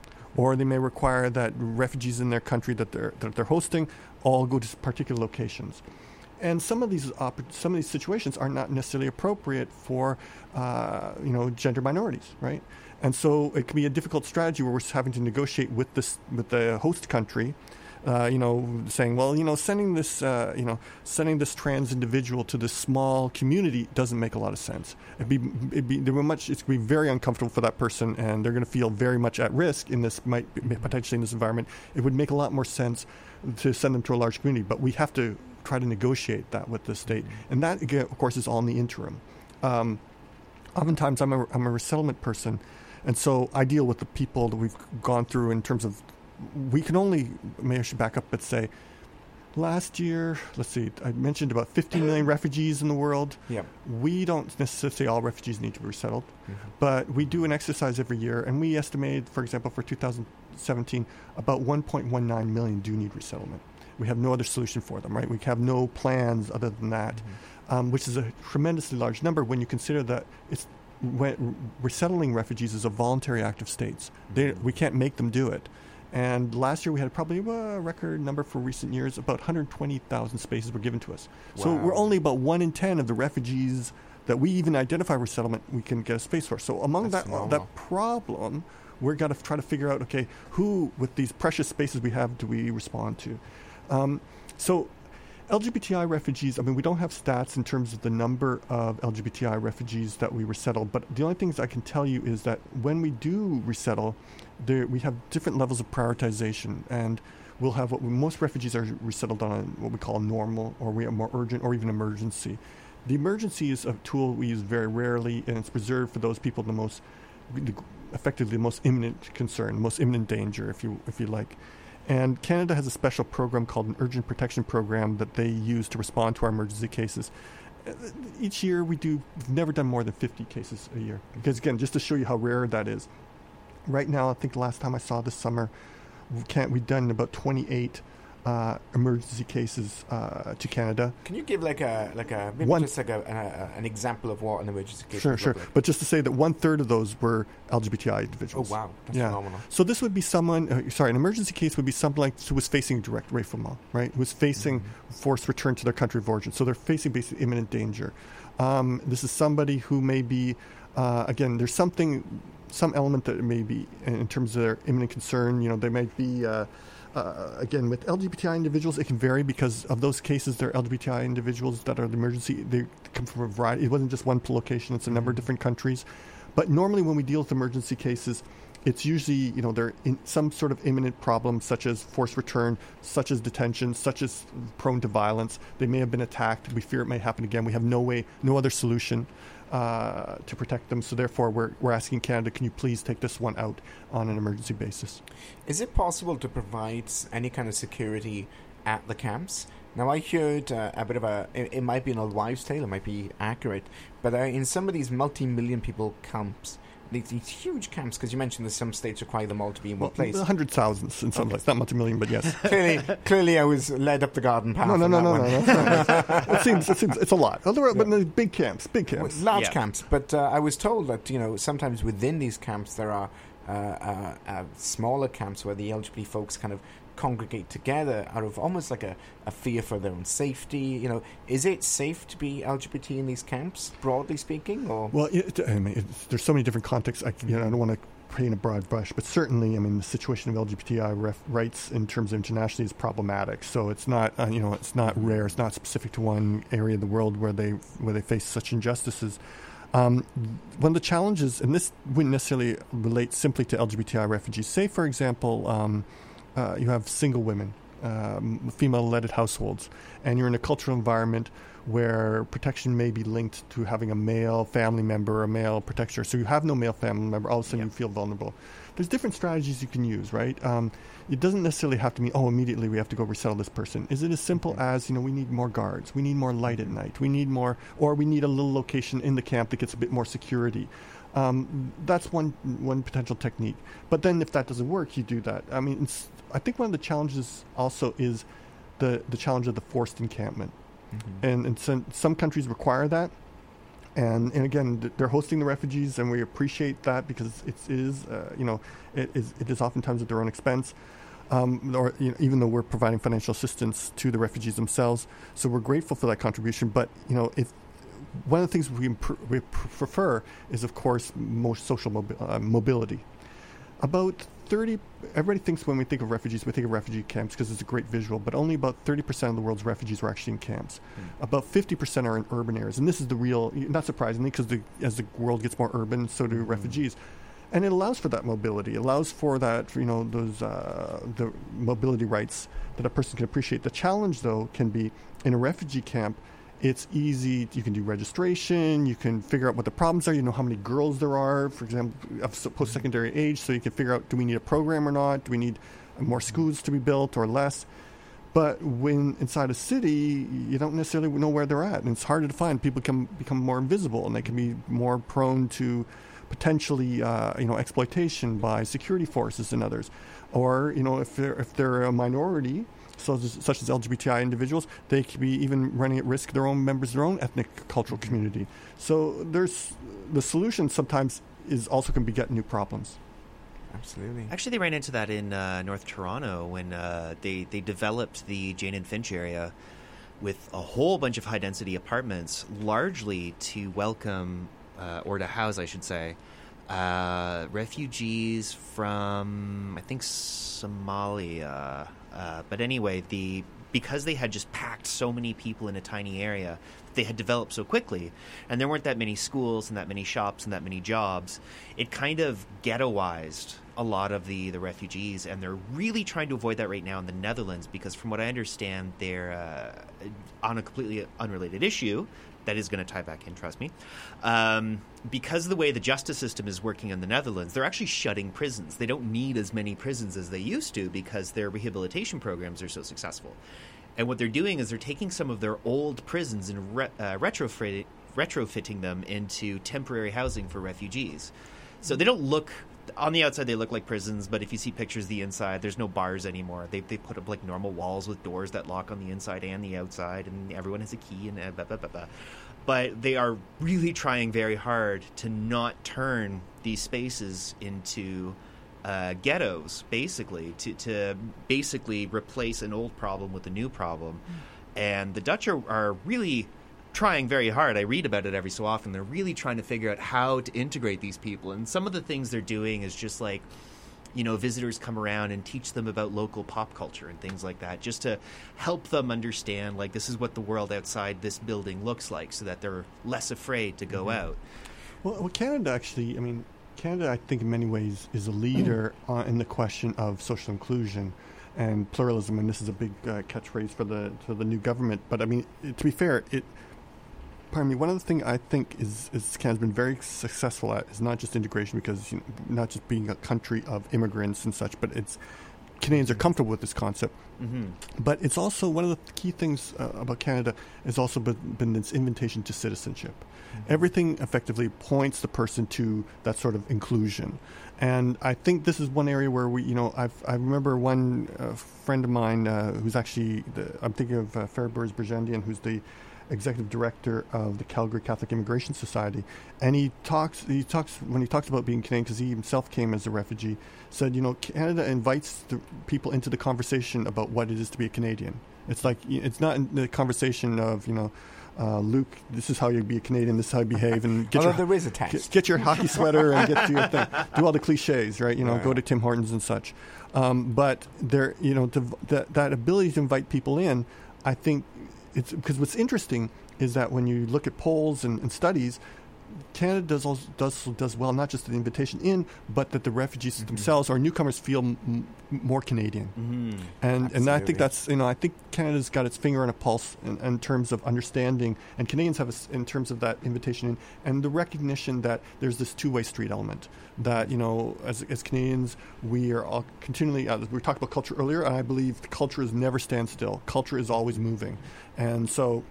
or they may require that refugees in their country that they're that they're hosting all go to particular locations, and some of these opp- some of these situations are not necessarily appropriate for uh, you know gender minorities, right? And so it can be a difficult strategy where we're having to negotiate with this with the host country. Uh, you know, saying, well, you know, sending this, uh, you know, sending this trans individual to this small community doesn't make a lot of sense. It'd be, it'd be, there were much, it's going to be very uncomfortable for that person, and they're going to feel very much at risk in this, might potentially in this environment. It would make a lot more sense to send them to a large community, but we have to try to negotiate that with the state, and that, again, of course, is all in the interim. Um, oftentimes, I'm a, I'm a resettlement person, and so I deal with the people that we've gone through in terms of. We can only, maybe I should back up, but say, last year, let's see, I mentioned about fifty million refugees in the world. Yeah. We don't necessarily say all refugees need to be resettled, Mm-hmm. but we do an exercise every year, and we estimate, for example, for two thousand seventeen, about one point one nine million do need resettlement. We have no other solution for them, right? We have no plans other than that, Mm-hmm. um, which is a tremendously large number when you consider that it's when resettling refugees is a voluntary act of states. They, we can't make them do it. And last year we had probably uh, a record number for recent years. About one hundred twenty thousand spaces were given to us. So Wow. we're only about one in ten of the refugees that we even identify resettlement we can get a space for. So among That's that phenomenal. that problem, we're got to try to figure out, okay, who with these precious spaces we have do we respond to? Um, so L G B T I refugees, I mean, we don't have stats in terms of the number of L G B T I refugees that we resettle, but the only things I can tell you is that when we do resettle, there, we have different levels of prioritization, and we'll have what we, most refugees are resettled on a, what we call normal, or we have more urgent, or even emergency. The emergency is a tool we use very rarely, and it's preserved for those people in the most, effectively, the most imminent concern, the most imminent danger, if you if you like. And Canada has a special program called an Urgent Protection Program that they use to respond to our emergency cases. Uh, Each year we do, we've never done more than fifty cases a year. Because again, just to show you how rare that is. Right now, I think the last time I saw this summer, we can't, we've done about twenty-eight uh, emergency cases uh, to Canada. Can you give like a like a maybe One- just like a, a, an example of what an emergency case Sure, would sure. look like? But just to say that one third of those were L G B T I Oh individuals. wow, that's Yeah. phenomenal. So this would be someone, uh, sorry, an emergency case would be someone like who was facing direct refoulement, right? Who was facing Mm-hmm. forced return to their country of origin. So they're facing basically imminent danger. Um, this is somebody who may be, uh, again, there's something, some element that may be in in terms of their imminent concern. You know, they might be, uh, uh, again, with L G B T I individuals, it can vary because of those cases, they're L G B T I individuals that are the emergency. They come from a variety. It wasn't just one location. It's a number of different countries. But normally when we deal with emergency cases, it's usually, you know, they're in some sort of imminent problem, such as forced return, such as detention, such as prone to violence. They may have been attacked. We fear it may happen again. We have no way, no other solution uh, to protect them. So therefore, we're, we're asking Canada, can you please take this one out on an emergency basis? Is it possible to provide s- any kind of security at the camps? Now, I heard uh, a bit of a, it, it might be an old wives' tale, it might be accurate, but uh, in some of these multi-million people camps, these, these huge camps, because you mentioned that some states require them all to be in one Well, place. a hundred thousands in some Okay. places, not multi-million, but yes. clearly, clearly, I was led up the garden path. No, no, on no, that no, one. no, no. That's not- it seems, it seems, it's a lot. Although, but the big camps, big camps. Large Yeah. camps, but uh, I was told that, you know, sometimes within these camps there are uh, uh, uh, smaller camps where the L G B T folks kind of congregate together out of almost like a, a fear for their own safety. You know, is it safe to be L G B T in these camps, broadly speaking, or? Well, it, I mean, it's, there's so many different contexts. I, you know, I don't want to paint a broad brush, but certainly, I mean, the situation of L G B T I ref- rights in terms of internationally is problematic. So it's not, uh, you know, it's not rare. It's not specific to one area of the world where they where they face such injustices. Um, one of the challenges, and this wouldn't necessarily relate simply to L G B T I refugees. Say, for example, um, uh, you have single women, um, female-led households, and you're in a cultural environment where protection may be linked to having a male family member, a male protector. So you have no male family member, all of a sudden Yep. you feel vulnerable. There's different strategies you can use, right? Um, it doesn't necessarily have to mean, oh, immediately we have to go resettle this person. Is it as simple as, you know, we need more guards, we need more light at night, we need more, or we need a little location in the camp that gets a bit more security. Um, that's one one potential technique. But then if that doesn't work, you do that. I mean, it's, I think one of the challenges also is the, the challenge of the forced encampment. Mm-hmm. And, and some, some countries require that. And, and again, th- they're hosting the refugees, and we appreciate that because it is, uh, you know, it is, it is oftentimes at their own expense, um, or you know, even though we're providing financial assistance to the refugees themselves. So we're grateful for that contribution. But, you know, if one of the things we, imp- we pr- prefer is, of course, more social mobi- uh, mobility. About thirty, everybody thinks when we think of refugees, we think of refugee camps because it's a great visual, but only about thirty percent of the world's refugees are actually in camps. Mm. About fifty percent are in urban areas. And this is the real, not surprisingly, because the, as the world gets more urban, so do mm-hmm. refugees. And it allows for that mobility. It allows for that, you know, those, uh, the mobility rights that a person can appreciate. The challenge, though, can be in a refugee camp, it's easy. You can do registration. You can figure out what the problems are. You know how many girls there are, for example, of post-secondary age. So you can figure out, do we need a program or not? Do we need more schools to be built or less? But when inside a city, you don't necessarily know where they're at. And it's harder to find. People can become more invisible, and they can be more prone to potentially, uh, you know, exploitation by security forces and others. Or, you know, if they're, if they're a minority, So, such as L G B T I individuals, they could be even running at risk their own members of their own ethnic cultural community. So there's the solution sometimes is also can beget new problems. Absolutely. Actually, they ran into that in uh, North Toronto when uh, they, they developed the Jane and Finch area with a whole bunch of high-density apartments, largely to welcome, uh, or to house, I should say, uh, refugees from, I think, Somalia. Uh, but anyway, the because they had just packed so many people in a tiny area, they had developed so quickly, and there weren't that many schools and that many shops and that many jobs, it kind of ghettoized a lot of the, the refugees, and they're really trying to avoid that right now in the Netherlands because from what I understand, they're uh, on a completely unrelated issue. That is going to tie back in, trust me. Um, because of the way the justice system is working in the Netherlands, they're actually shutting prisons. They don't need as many prisons as they used to because their rehabilitation programs are so successful. And what they're doing is they're taking some of their old prisons and re- uh, retrofit- retrofitting them into temporary housing for refugees. So they don't look... On the outside, they look like prisons, but if you see pictures of the inside, there's no bars anymore. They they put up like normal walls with doors that lock on the inside and the outside, and everyone has a key and blah, blah, blah, blah. But they are really trying very hard to not turn these spaces into uh, ghettos, basically, to, to basically replace an old problem with a new problem. Mm. And the Dutch are, are really... trying very hard. I read about it every so often. They're really trying to figure out how to integrate these people. And some of the things they're doing is just like, you know, visitors come around and teach them about local pop culture and things like that, just to help them understand, like, this is what the world outside this building looks like so that they're less afraid to go mm-hmm. out. Well, well, Canada actually, I mean, Canada, I think in many ways is a leader uh, in the question of social inclusion and pluralism. And this is a big uh, catchphrase for the, for the new government. But I mean, it, to be fair, it, Pardon me. One of the things I think is, is Canada's been very successful at is not just integration, because you know, not just being a country of immigrants and such, but it's Canadians are comfortable with this concept. Mm-hmm. But it's also one of the key things uh, about Canada has also been, been this invitation to citizenship. Mm-hmm. Everything effectively points the person to that sort of inclusion. And I think this is one area where we, you know, I've, I remember one uh, friend of mine uh, who's actually, the, I'm thinking of uh, Ferber Bergendian, who's the executive director of the Calgary Catholic Immigration Society, and he talks. He talks when he talks about being Canadian, because he himself came as a refugee. Said, you know, Canada invites the people into the conversation about what it is to be a Canadian. It's like it's not in the conversation of, you know, uh, Luke, this is how you be a Canadian, this is how you behave, and get Although your, there is a get, test. get your hockey sweater and get to your thing. Do all the cliches, right? You know, Right. go to Tim Hortons and such. Um, but there, you know, to, that that ability to invite people in, I think it's because what's interesting is that when you look at polls and, and studies, Canada does also, does does well, not just the invitation in, but that the refugees Mm-hmm. themselves or newcomers feel m- m- more Canadian. Mm-hmm. And and I Absolutely. think that's, you know, I think Canada's got its finger on a pulse in, in terms of understanding, and Canadians have a s in terms of that invitation in, and the recognition that there's this two-way street element. That, you know, as as Canadians, we are all continually. Uh, we talked about culture earlier, and I believe the culture is never stand still. Culture is always moving, and so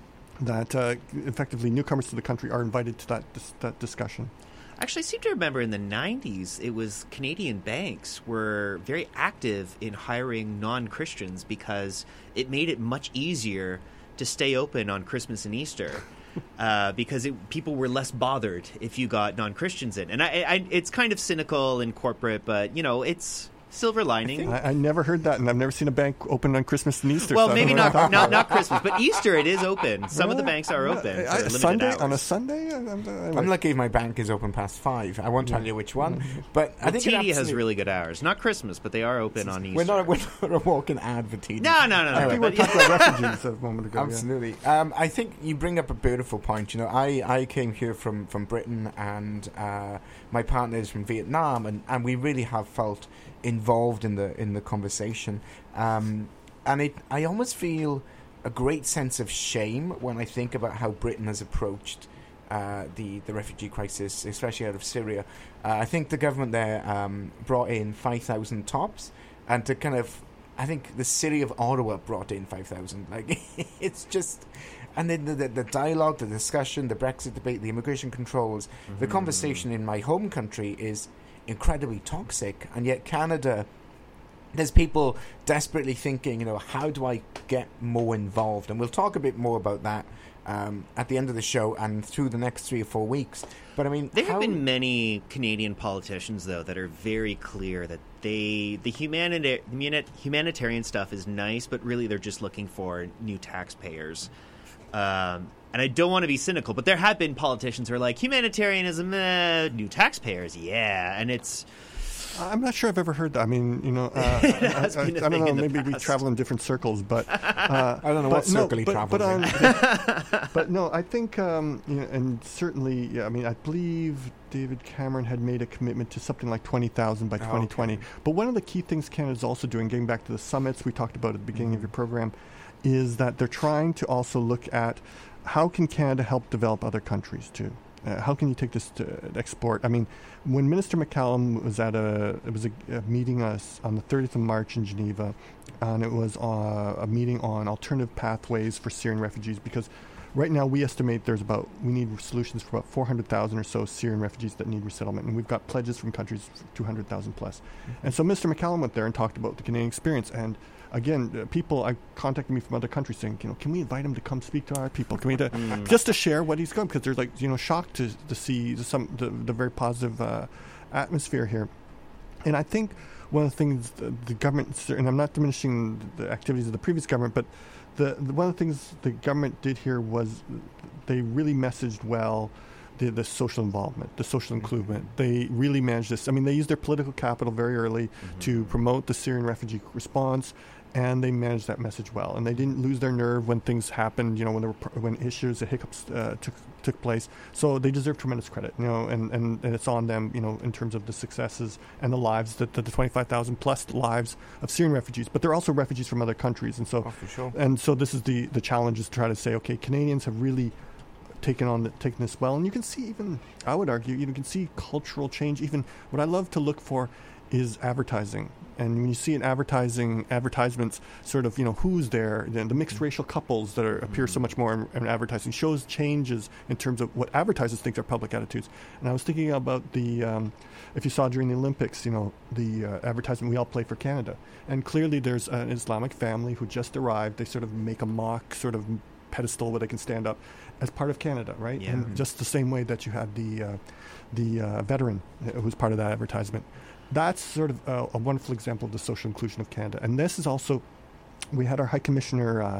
that uh, effectively newcomers to the country are invited to that dis- that discussion. Actually, I seem to remember in the nineties, it was Canadian banks were very active in hiring non-Christians because it made it much easier to stay open on Christmas and Easter uh, because it, people were less bothered if you got non-Christians in. And I, I, it's kind of cynical and corporate, but, you know, it's silver lining. I, I never heard that, and I've never seen a bank open on Christmas and Easter. Well, so I don't maybe know what not, you're not talking not Christmas, but Easter it is open. Some of the Really? banks are open I- for limited Sunday hours. on a Sunday. I'm, I'm, I'm I'm lucky if my bank is open past five. I won't tell you which one, but I Well, think T it D has absolutely- really good hours. Not Christmas, but they are open on Easter. We're not, we're not a walking ad for T D. No, no, no, no. I think we were but- talking about refugees a moment ago. yeah. Absolutely. Um, I think you bring up a beautiful point. You know, I, I came here from, from Britain, and uh, my partner is from Vietnam, and, and we really have felt involved in the in the conversation. Um, and it, I almost feel a great sense of shame when I think about how Britain has approached uh, the the refugee crisis, especially out of Syria. Uh, I think the government there um, brought in five thousand tops, and to kind of, I think the city of Ottawa brought in five thousand. Like, it's just, and then the, the, the dialogue, the discussion, the Brexit debate, the immigration controls, the conversation in my home country is incredibly toxic, and yet Canada, there's people desperately thinking, you know, how do I get more involved? And we'll talk a bit more about that um, at the end of the show and through the next three or four weeks. But I mean, There have how- been many Canadian politicians, though, that are very clear that they the humanita- humani- humanitarian stuff is nice, but really they're just looking for new taxpayers. Um, and I don't want to be cynical, but there have been politicians who are like, humanitarianism, eh, new taxpayers, yeah. And it's... I'm not sure I've ever heard that. I mean, you know, uh, It has I, I, been a I don't thing know. in the Maybe we past. travel in different circles, but uh, I don't know but what circle he but, travels but, in. um, but no, I think, um, you know, and certainly, yeah, I mean, I believe David Cameron had made a commitment to something like twenty thousand by Oh, twenty twenty. okay. But one of the key things Canada's also doing, getting back to the summits we talked about at the beginning of Mhm. your program, is that they're trying to also look at how can Canada help develop other countries too. Uh, how can you take this to export? I mean, when Minister McCallum was at a it was a, a meeting us on the thirtieth of March in Geneva, and it was uh, a meeting on alternative pathways for Syrian refugees, because right now we estimate there's about we need solutions for about four hundred thousand or so Syrian refugees that need resettlement, and we've got pledges from countries for two hundred thousand plus. And so Mister McCallum went there and talked about the Canadian experience. And again, uh, people I contacted me from other countries saying, you know, can we invite him to come speak to our people? Can we to, just to share what he's going, because they're like, you know, shocked to to see the, some the, the very positive uh, atmosphere here. And I think one of the things the, the government, and I'm not diminishing the activities of the previous government, but the, the one of the things the government did here was they really messaged well the, the social involvement, the social inclusion. They really managed this. I mean, they used their political capital very early Mm-hmm. to promote the Syrian refugee response, and they managed that message well. And they didn't lose their nerve when things happened, you know, when there were pr- when issues, the hiccups uh, took took place. So they deserve tremendous credit, you know, and, and, and it's on them, you know, in terms of the successes and the lives, that the, the twenty-five thousand plus lives of Syrian refugees. But they're also refugees from other countries. And so, Oh, for sure. and so this is the, the challenge, is to try to say, okay, Canadians have really taken on the, taken this well. And you can see, even, I would argue, you can see cultural change. Even what I love to look for is advertising. And when you see in advertising advertisements, sort of, you know, who's there, the, the mixed racial couples that are, appear so much more in, in advertising, shows changes in terms of what advertisers think are public attitudes. And I was thinking about the, um, if you saw during the Olympics, you know, the uh, advertisement, we all play for Canada. And clearly there's an Islamic family who just arrived. They sort of make a mock sort of pedestal where they can stand up as part of Canada, right? Yeah. And just the same way that you had the, uh, the uh, veteran who was part of that advertisement. That's sort of a, a wonderful example of the social inclusion of Canada. And this is also, we had our High Commissioner uh,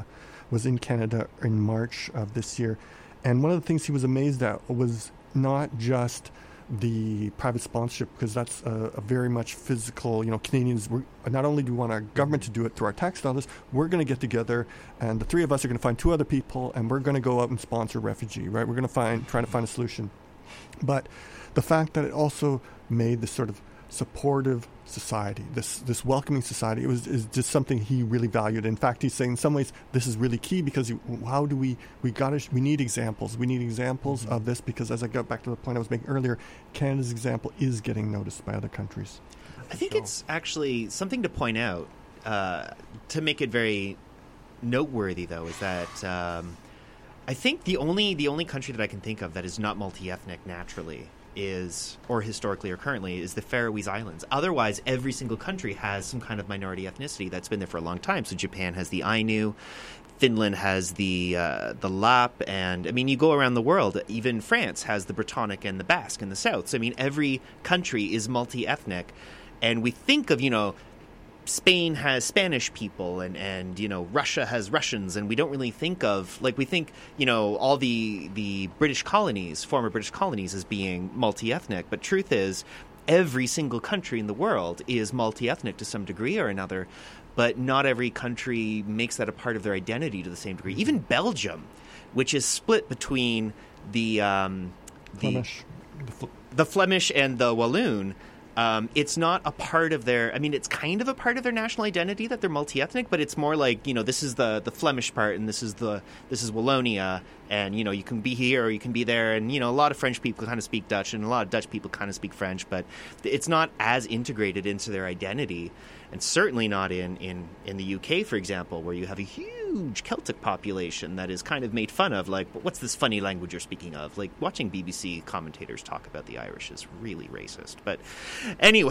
was in Canada in March of this year. And one of the things he was amazed at was not just the private sponsorship, because that's a, a very much physical, you know, Canadians, we're, not only do we want our government to do it through our tax dollars, we're going to get together and the three of us are going to find two other people and we're going to go out and sponsor refugee, right? We're going to find, try to find a solution. But the fact that it also made this sort of supportive society, this this welcoming society, it was is just something he really valued. In fact, he's saying in some ways this is really key, because you, how do we we got to we need examples. We need examples mm-hmm. of this, because as I got back to the point I was making earlier, Canada's example is getting noticed by other countries. I think so. It's actually something to point out uh, to make it very noteworthy, though, is that um, I think the only the only country that I can think of that is not multi-ethnic naturally is, or historically or currently, is the Faroese Islands. Otherwise, every single country has some kind of minority ethnicity that's been there for a long time. So Japan has the Ainu, Finland has the uh, the Lap, and I mean, you go around the world, even France has the Brittonic and the Basque in the south. So I mean, every country is multi-ethnic, and we think of, you know, Spain has Spanish people, and, and, you know, Russia has Russians, and we don't really think of, like, we think, you know, all the the British colonies, former British colonies, as being multi-ethnic. But truth is, every single country in the world is multi-ethnic to some degree or another, but not every country makes that a part of their identity to the same degree. Even Belgium, which is split between the um, the, Flemish. The, Fl- the Flemish and the Walloon. Um, it's not a part of their, I mean, it's kind of a part of their national identity that they're multi-ethnic, but it's more like, you know, this is the, the Flemish part, and this is the this is Wallonia, and, you know, you can be here or you can be there, and, you know, a lot of French people kind of speak Dutch, and a lot of Dutch people kind of speak French, but it's not as integrated into their identity, and certainly not in, in, in the U K, for example, where you have a huge Celtic population that is kind of made fun of, like, what's this funny language you're speaking of? Like, watching B B C commentators talk about the Irish is really racist, but anyway,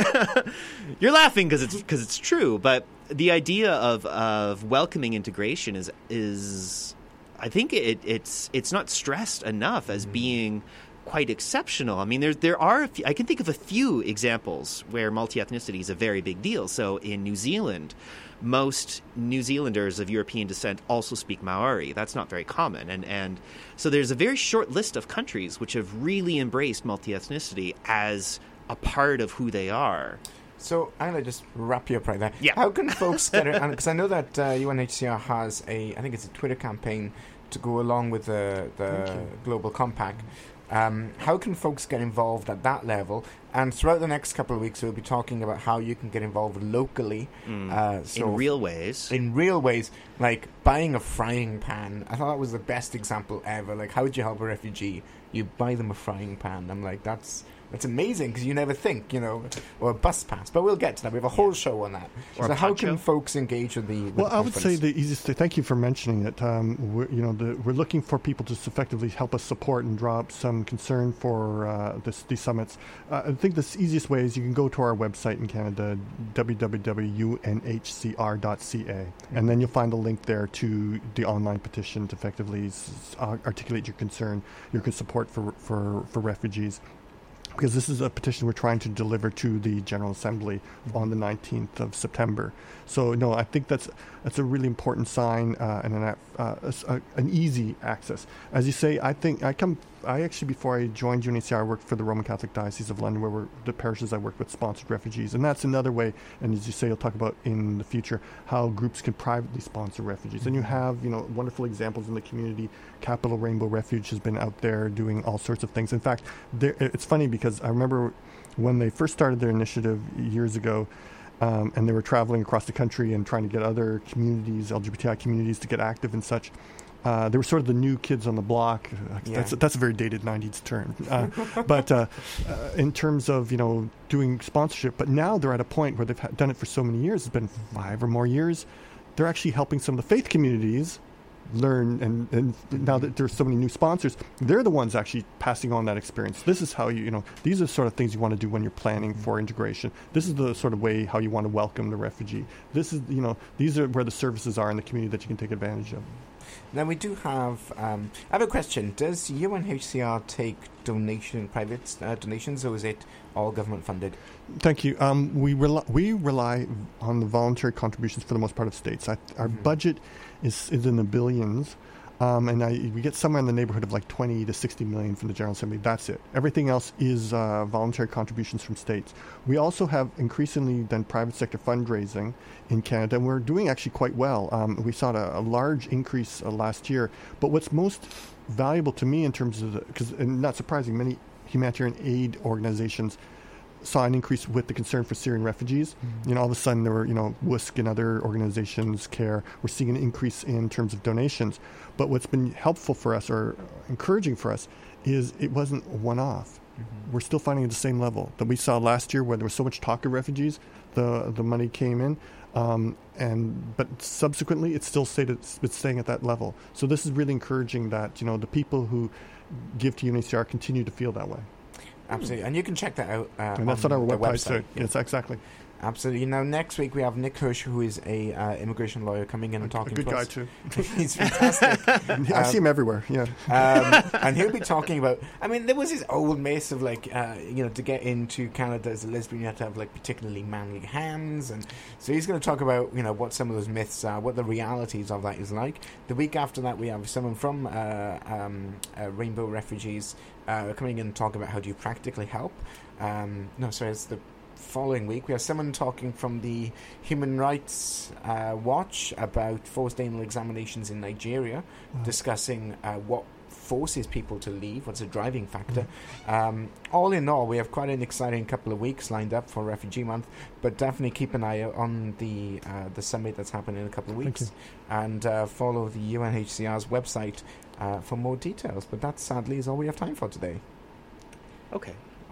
you're laughing because it's because it's true. But the idea of of welcoming integration is is I think it, it's it's not stressed enough as being quite exceptional. I mean, there there are a few, I can think of a few examples where multi-ethnicity is a very big deal. So in New Zealand, most New Zealanders of European descent also speak Maori. That's not very common. And and so there's a very short list of countries which have really embraced multi-ethnicity as a part of who they are. So I'm going to just wrap you up right there. Yeah. How can folks get it? Because I know that uh, U N H C R has a, I think it's a Twitter campaign to go along with the, the Global Compact. Um, how can folks get involved at that level? And throughout the next couple of weeks, we'll be talking about how you can get involved locally. Mm. Uh, so in real ways. In real ways, like buying a frying pan. I thought that was the best example ever. Like, how would you help a refugee? You buy them a frying pan. I'm like, that's... That's amazing, because you never think, you know, or a bus pass. But we'll get to that. We have a whole show on that. Or so how poncho. can folks engage with the with Well, the I would say conference? the easiest thing, thank you for mentioning it. Um, we're, you know, the, we're looking for people to effectively help us support and draw up some concern for uh, this, these summits. Uh, I think the easiest way is you can go to our website in Canada, w w w dot u n h c r dot c a, and then you'll find a link there to the online petition to effectively s- uh, articulate your concern, your support for, for, for refugees. Because this is a petition we're trying to deliver to the General Assembly on the nineteenth of September. So, no, I think that's that's a really important sign uh, and an, uh, a, an easy access. As you say, I think I come. I actually, before I joined U N H C R, I worked for the Roman Catholic Diocese of London, where we're, the parishes I worked with sponsored refugees. And that's another way, and as you say, you'll talk about in the future, how groups can privately sponsor refugees. And you have, you know, wonderful examples in the community. Capital Rainbow Refuge has been out there doing all sorts of things. In fact, it's funny because I remember when they first started their initiative years ago, um, and they were traveling across the country and trying to get other communities, L G B T I communities, to get active and such. Uh, they were sort of the new kids on the block. Yeah. That's that's a very dated nineties term. Uh, but uh, uh, in terms of, you know, doing sponsorship, but now they're at a point where they've ha- done it for so many years. It's been five or more years. They're actually helping some of the faith communities learn, and, and now that there's so many new sponsors, they're the ones actually passing on that experience. This is how you, you know, these are the sort of things you want to do when you're planning for integration. This is the sort of way how you want to welcome the refugee. This is, you know, these are where the services are in the community that you can take advantage of. Now we do have. Um, I have a question. Does U N H C R take donation, private uh, donations, or is it all government funded? Thank you. Um, we rely we rely on the voluntary contributions for the most part of states. I, our Mhm. budget is is in the billions, um, and I, we get somewhere in the neighborhood of like twenty to sixty million from the General Assembly. That's it. Everything else is uh, voluntary contributions from states. We also have increasingly done private sector fundraising in Canada, and we're doing actually quite well. Um, we saw a, a large increase uh, last year. But what's most valuable to me in terms of, because not surprising, many humanitarian aid organizations saw an increase with the concern for Syrian refugees. Mm-hmm. You know, all of a sudden there were, you know, W U S C and other organizations, CARE, we're seeing an increase in terms of donations. But what's been helpful for us or encouraging for us is it wasn't one-off. Mm-hmm. We're still finding at the same level that we saw last year where there was so much talk of refugees, the the money came in. Um, and but subsequently it's still stayed at, it's staying at that level. So this is really encouraging that, you know, the people who give to U N H C R continue to feel that way. Absolutely, and you can check that out. Uh, And that's on on our the website. website. So, yes, exactly. Absolutely. Now, next week we have Nick Hirsch, who is a uh, immigration lawyer, coming in and A talking good to guy us. too. He's fantastic. I see him everywhere. Yeah. um, and he'll be talking about. I mean, there was this old myth of like, uh, you know, to get into Canada as a lesbian, you have to have like particularly manly hands, and so he's going to talk about, you know, what some of those myths are, what the realities of that is like. The week after that, we have someone from uh, um, uh, Rainbow Refugees uh, coming in and talking about how do you practically help. Um, no, sorry, it's the following week we have someone talking from the Human Rights uh, Watch about forced anal examinations in Nigeria, Wow. discussing uh, what forces people to leave, what's a driving factor. Um, all in all, we have quite an exciting couple of weeks lined up for Refugee Month, but definitely keep an eye out on the uh, the summit that's happening in a couple of Thank weeks, and uh, follow the U N H C R's website uh, for more details. But that sadly is all we have time for today. Okay.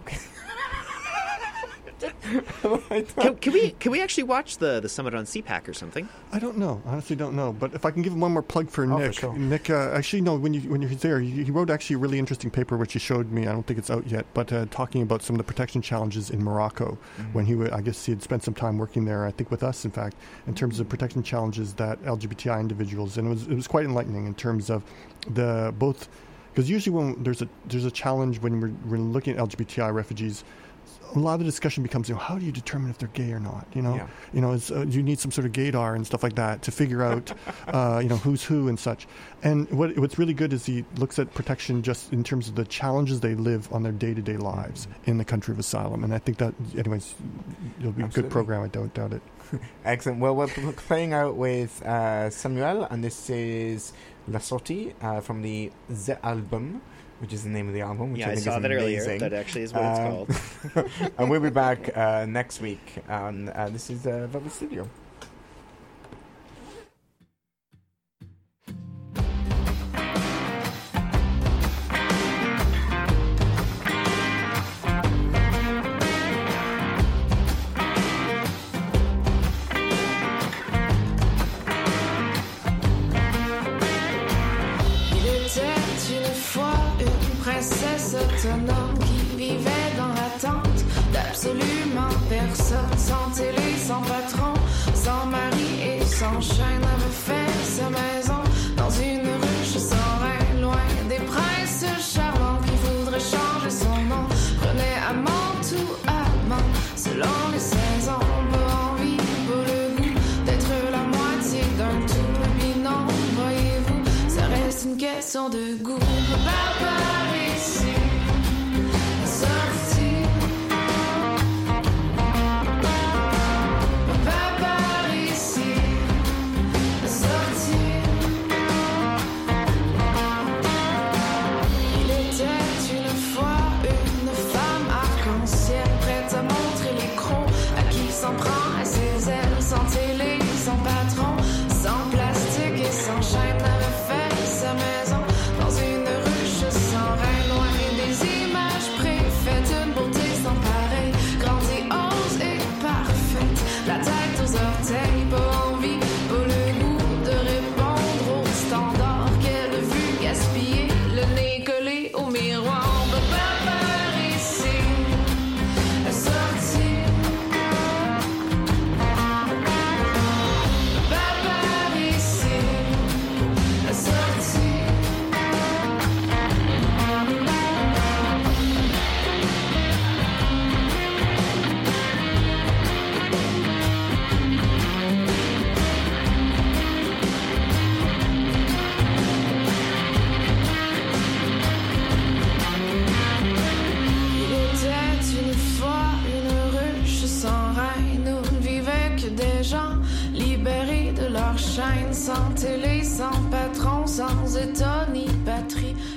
Right. Can, can we can we actually watch the, the summit on C PAC or something? I don't know. Honestly, don't know. But if I can give him one more plug for Oh, for Nick, sure. Nick. Uh, actually, no. When you when you're there, he, he wrote actually a really interesting paper which he showed me. I don't think it's out yet, but uh, talking about some of the protection challenges in Morocco. Mhm. When he, wa- I guess he had spent some time working there. I think with us, in fact, in terms of protection challenges that L G B T I individuals, and it was it was quite enlightening in terms of the both, because usually when there's a there's a challenge when we're, we're looking at L G B T I refugees. A lot of the discussion becomes, you know, how do you determine if they're gay or not? You know, Yeah. you know, it's, uh, you need some sort of gaydar and stuff like that to figure out, uh, you know, who's who and such. And what what's really good is he looks at protection just in terms of the challenges they live on their day-to-day lives in the country of asylum. And I think that, anyways, it'll be a Absolutely. good program. I don't doubt it. Excellent. Well, we're p- playing out with uh, Samuel, and this is La Sortie uh, from the The Album, which is the name of the album. Which Yeah, I, I think saw is that earlier. amazing. That actually is what Um, it's called. And we'll be back uh, next week. And uh, this is uh, Velvet Studio. Il était une fois une princesse autonome qui vivait dans l'attente d'absolument personne, sans télé, sans patron, sans mari et sans chaîne, avait fait sa maison dans une ruche sans rein, loin des princes charmants qui voudraient changer son nom, prenait amant ou amant selon les saisons, pas envie, pas le goût d'être la moitié d'un tout, puis non, voyez-vous, ça reste une question de goût. Par par ici, sortie. Par par ici, sortie. Il était une fois une femme arc-en-ciel prête à montrer les crocs, à qui s'en prend à ses ailes, sans télé, sans patron, sans plastique et sans chaîne, avait fait sa maison dans une chaîne, sans télé, sans patron, sans état ni patrie.